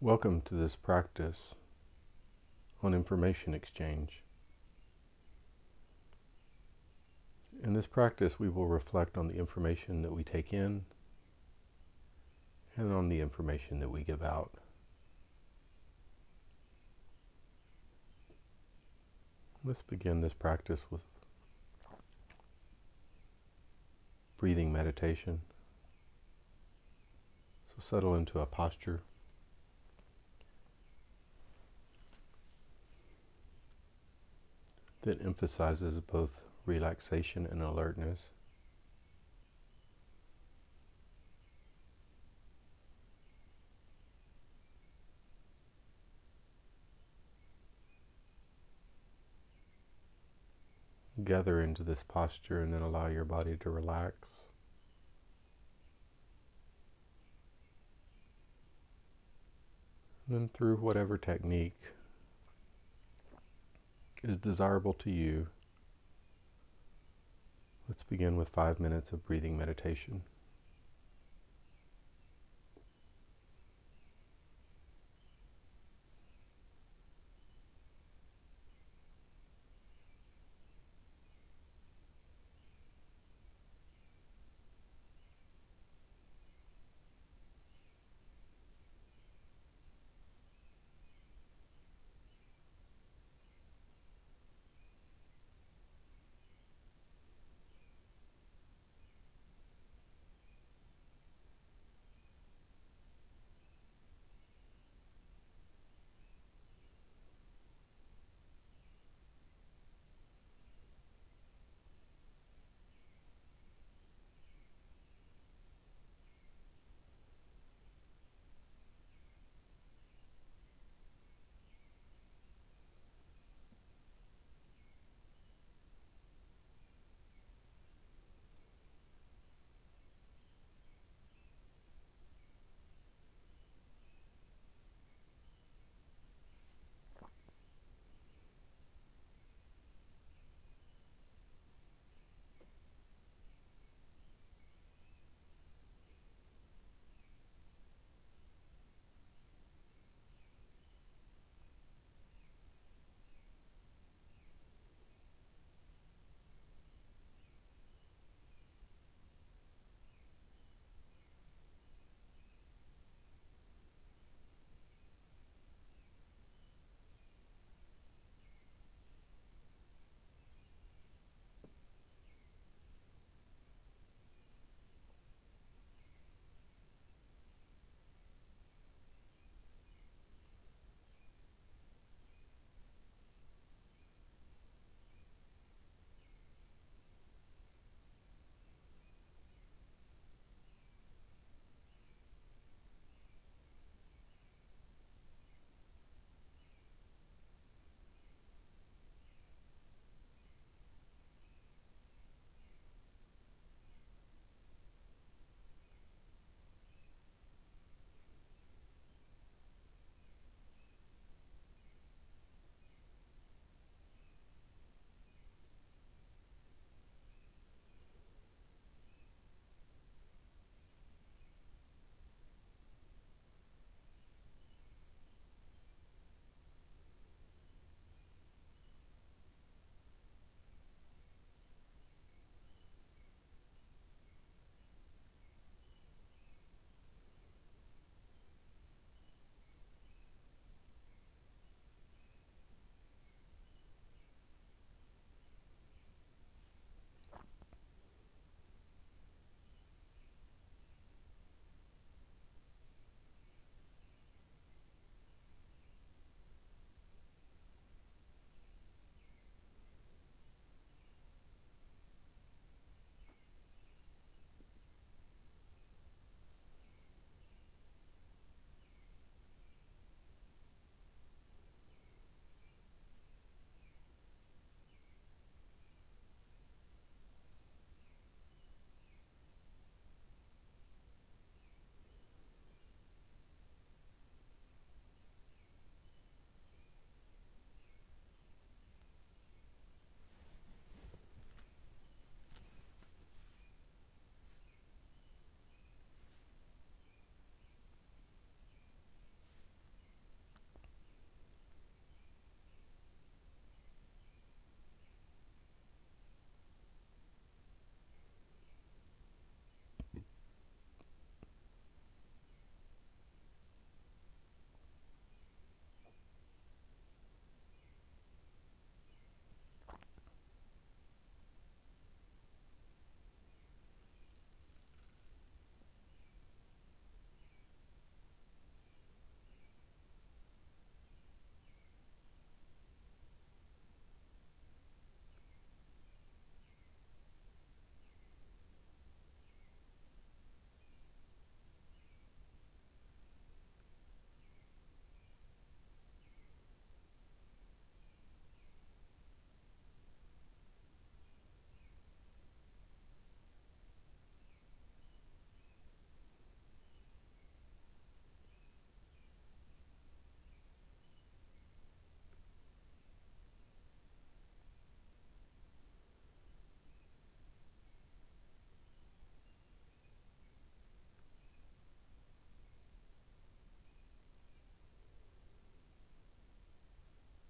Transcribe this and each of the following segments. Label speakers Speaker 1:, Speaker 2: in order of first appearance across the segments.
Speaker 1: Welcome to this practice on information exchange. In this practice, we will reflect on the information that we take in and on the information that we give out. Let's begin this practice with breathing meditation. So settle into a posture that emphasizes both relaxation and alertness. Gather into this posture and then allow your body to relax. And then through whatever technique is desirable to you, let's begin with 5 minutes of breathing meditation.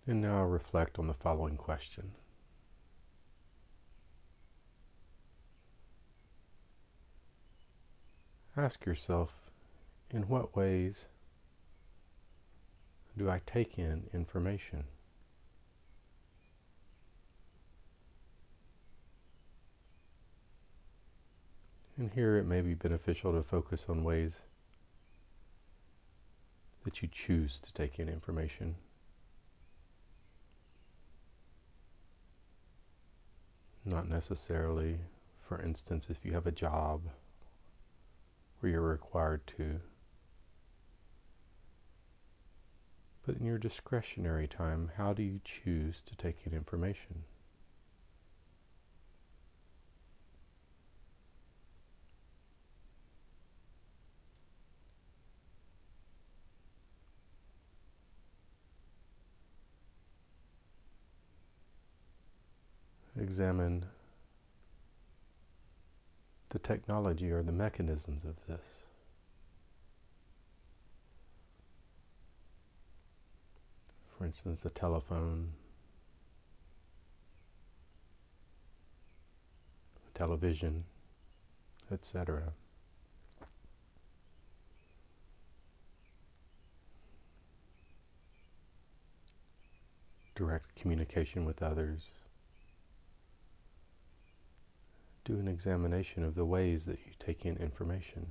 Speaker 1: And now reflect on the following question. Ask yourself, in what ways do I take in information? And here it may be beneficial to focus on ways that you choose to take in information. Not necessarily, for instance, if you have a job where you're required to, but in your discretionary time, how do you choose to take in information? Examine the technology or the mechanisms of this. For instance, the telephone, television, etc. Direct communication with others. Do an examination of the ways that you take in information.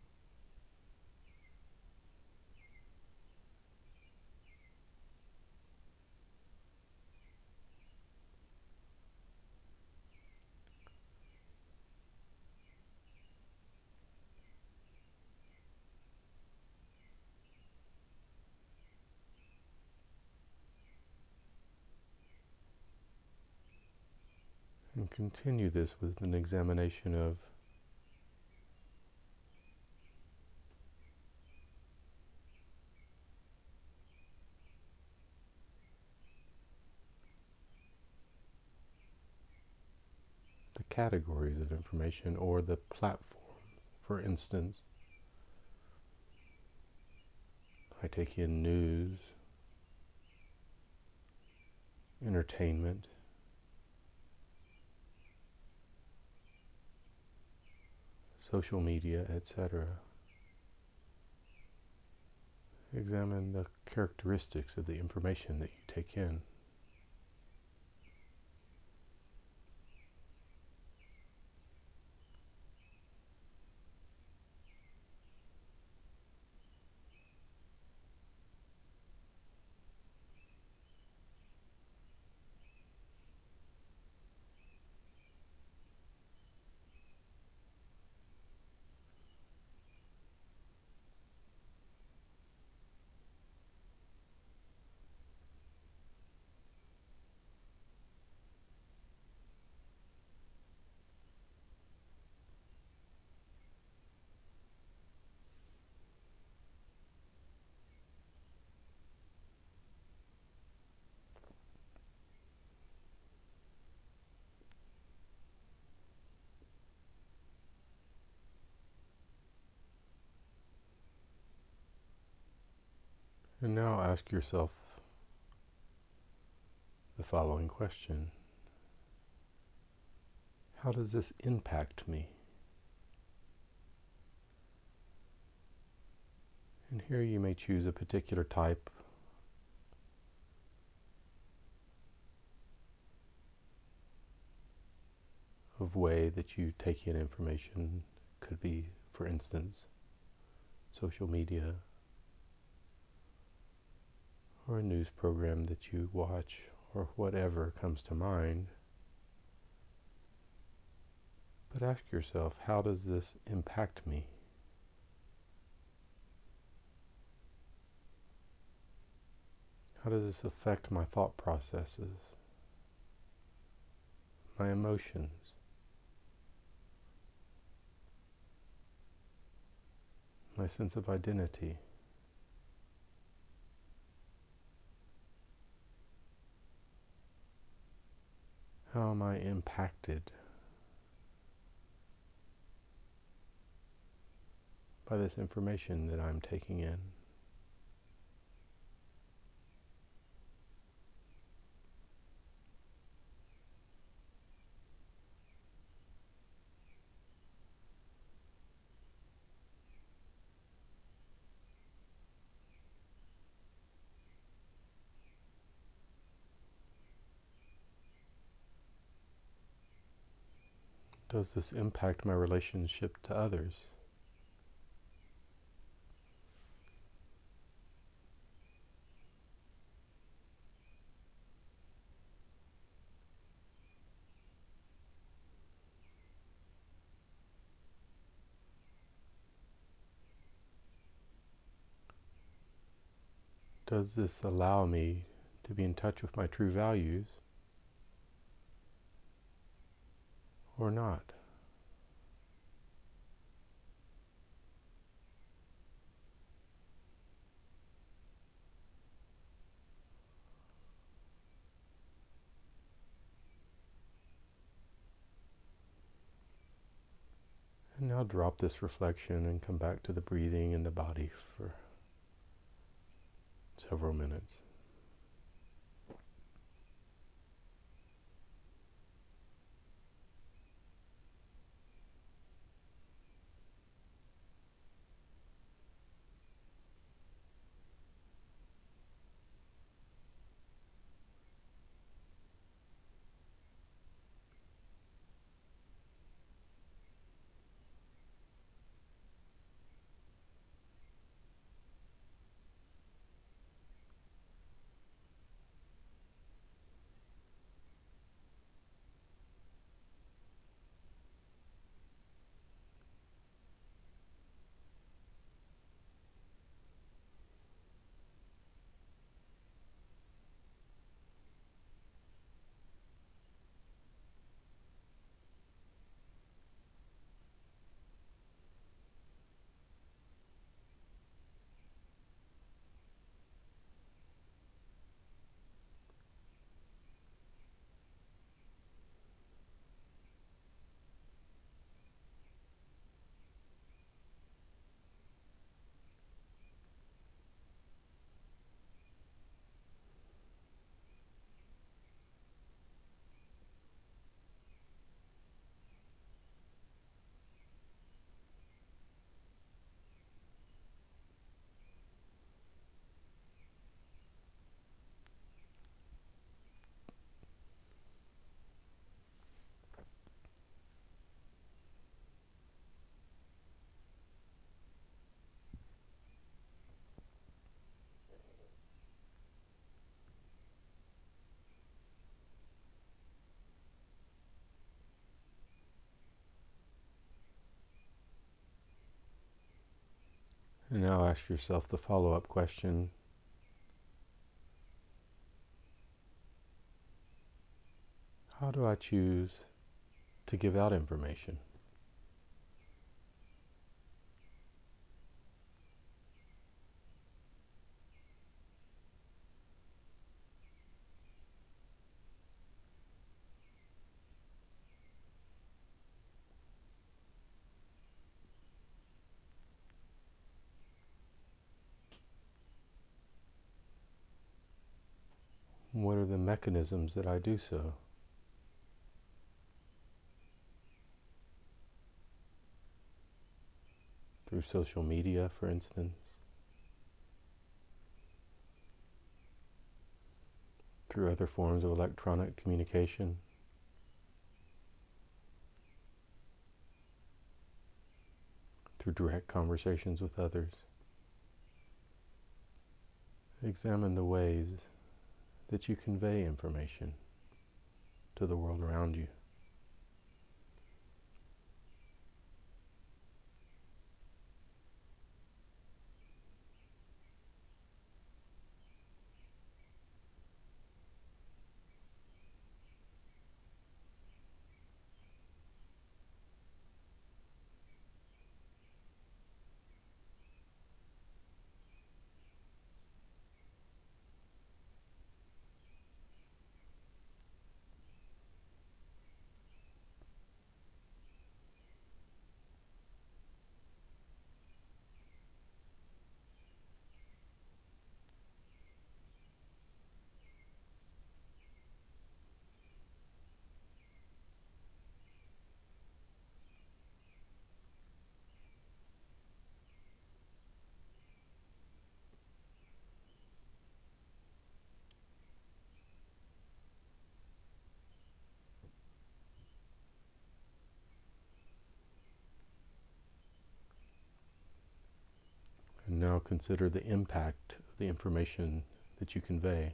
Speaker 1: And continue this with an examination of the categories of information or the platforms. For instance, I take in news, entertainment, social media, etc. Examine the characteristics of the information that you take in. And now ask yourself the following question. How does this impact me? And here you may choose a particular type of way that you take in information. Could be, for instance, social media, or a news program that you watch, or whatever comes to mind. But ask yourself, how does this impact me? How does this affect my thought processes, my emotions, my sense of identity? How am I impacted by this information that I'm taking in? Does this impact my relationship to others? Does this allow me to be in touch with my true values or not? And now drop this reflection and come back to the breathing and the body for several minutes. And now ask yourself the follow-up question: how do I choose to give out information? What are the mechanisms that I do so? Through social media, for instance, through other forms of electronic communication, through direct conversations with others. Examine the ways that you convey information to the world around you. consider the impact of the information that you convey.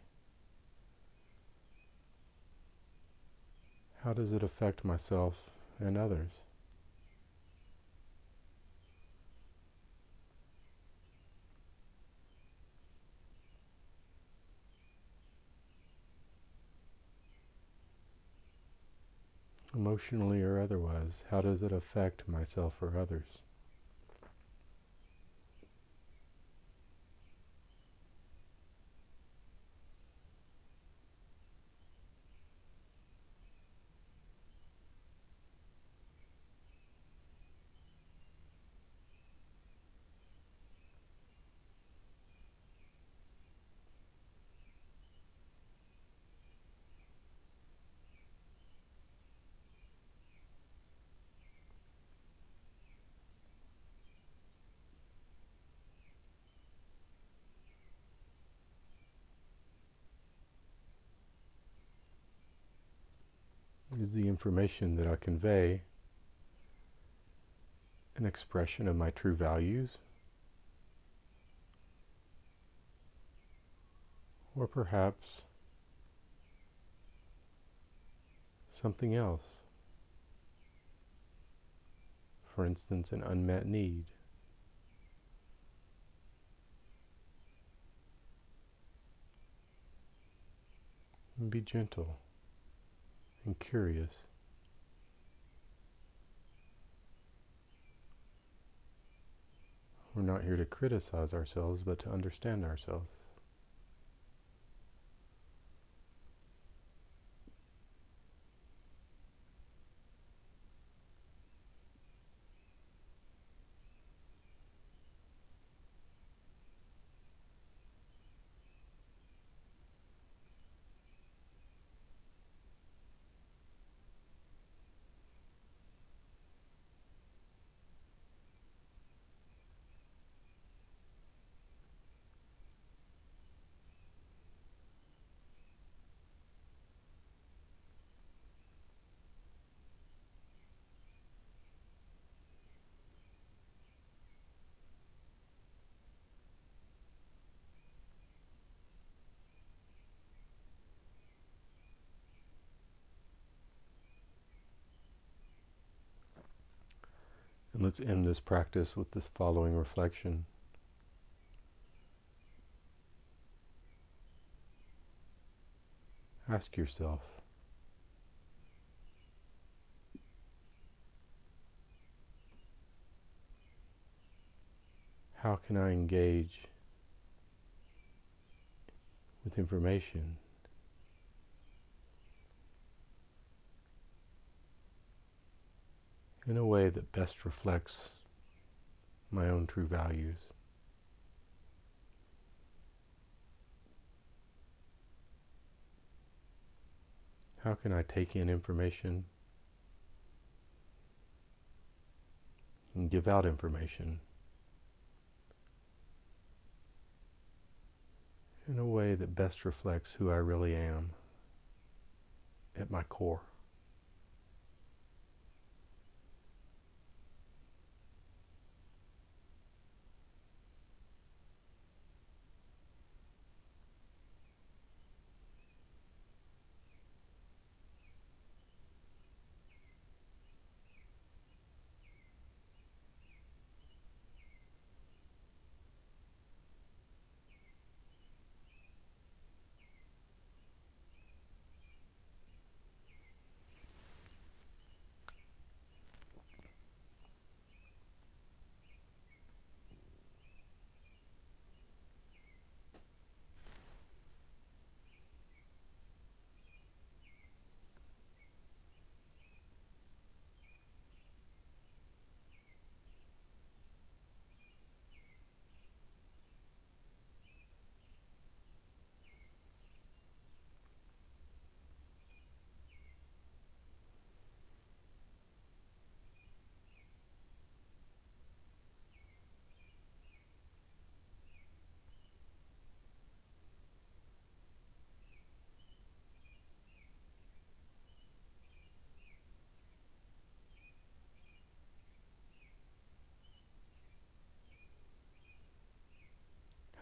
Speaker 1: How does it affect myself and others? Emotionally or otherwise, how does it affect myself or others? Is the information that I convey an expression of my true values? Or perhaps something else? For instance, an unmet need. And be gentle and curious. We're not here to criticize ourselves, but to understand ourselves. And let's end this practice with this following reflection. Ask yourself, how can I engage with information in a way that best reflects my own true values? How can I take in information and give out information in a way that best reflects who I really am at my core?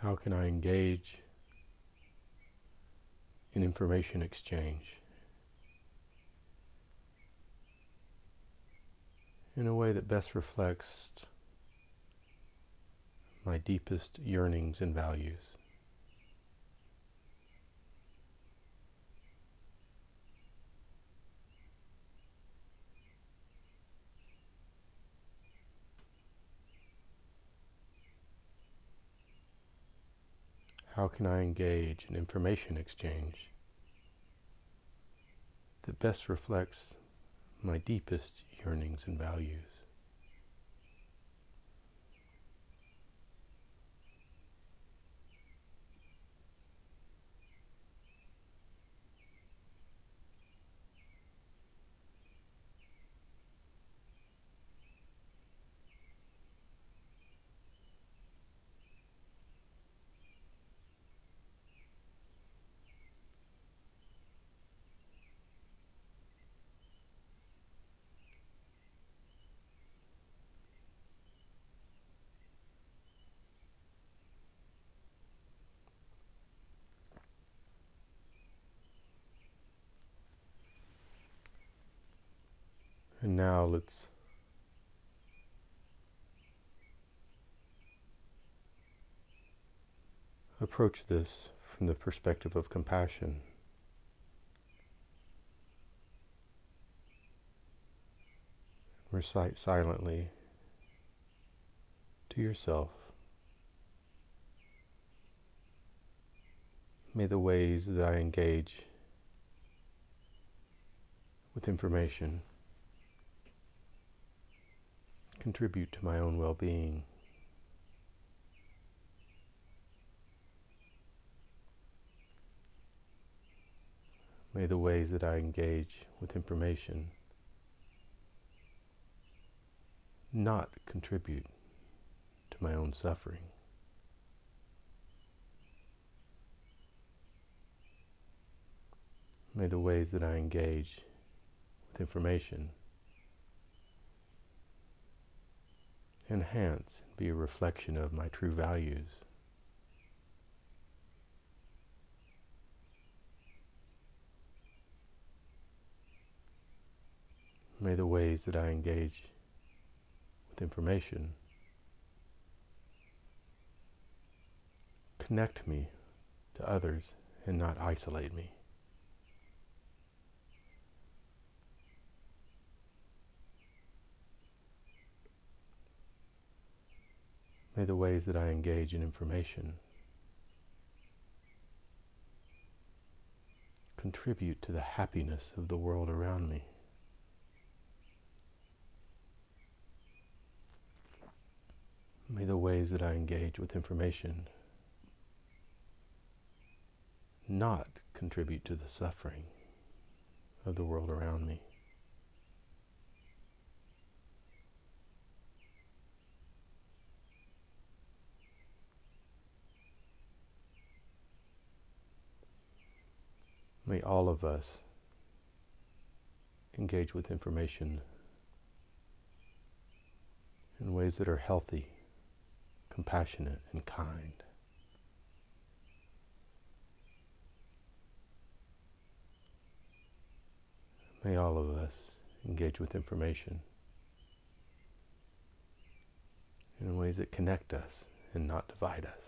Speaker 1: How can I engage in information exchange in a way that best reflects my deepest yearnings and values? How can I engage in information exchange that best reflects my deepest yearnings and values? And now let's approach this from the perspective of compassion. Recite silently to yourself, may the ways that I engage with information contribute to my own well-being. May the ways that I engage with information not contribute to my own suffering. May the ways that I engage with information enhance and be a reflection of my true values. May the ways that I engage with information connect me to others and not isolate me. May the ways that I engage in information contribute to the happiness of the world around me. May the ways that I engage with information not contribute to the suffering of the world around me. May all of us engage with information in ways that are healthy, compassionate, and kind. May all of us engage with information in ways that connect us and not divide us.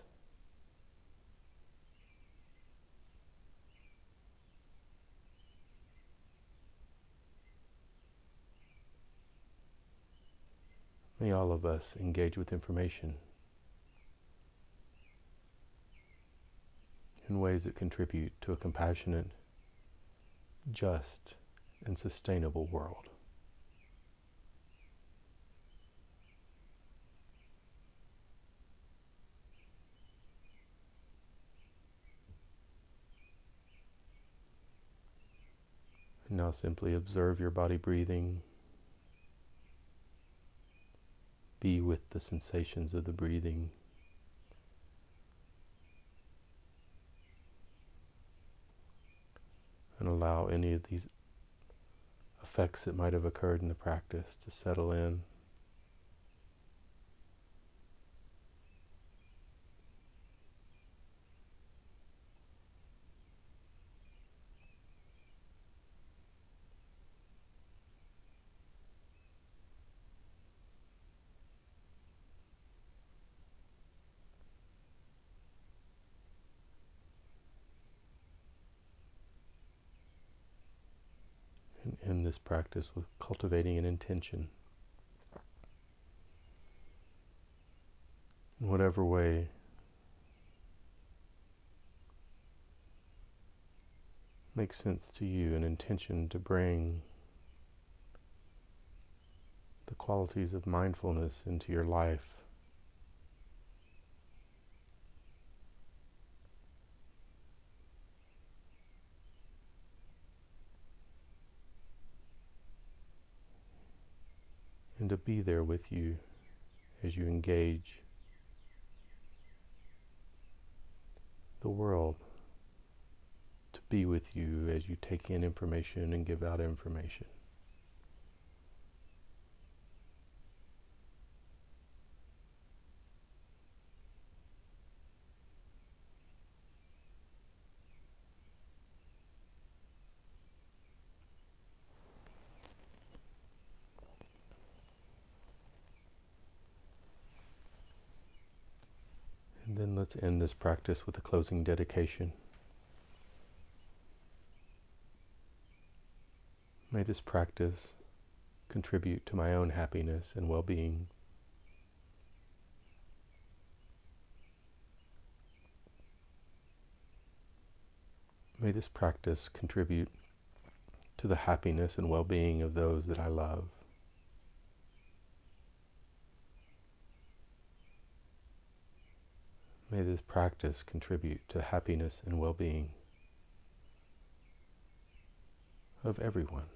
Speaker 1: May all of us engage with information in ways that contribute to a compassionate, just, and sustainable world. And now simply observe your body breathing. Be with the sensations of the breathing. And allow any of these effects that might have occurred in the practice to settle in. end this practice with cultivating an intention. In whatever way makes sense to you, an intention to bring the qualities of mindfulness into your life. And to be there with you as you engage the world, to be with you as you take in information and give out information. And then let's end this practice with a closing dedication. May this practice contribute to my own happiness and well-being. May this practice contribute to the happiness and well-being of those that I love. May this practice contribute to happiness and well-being of everyone.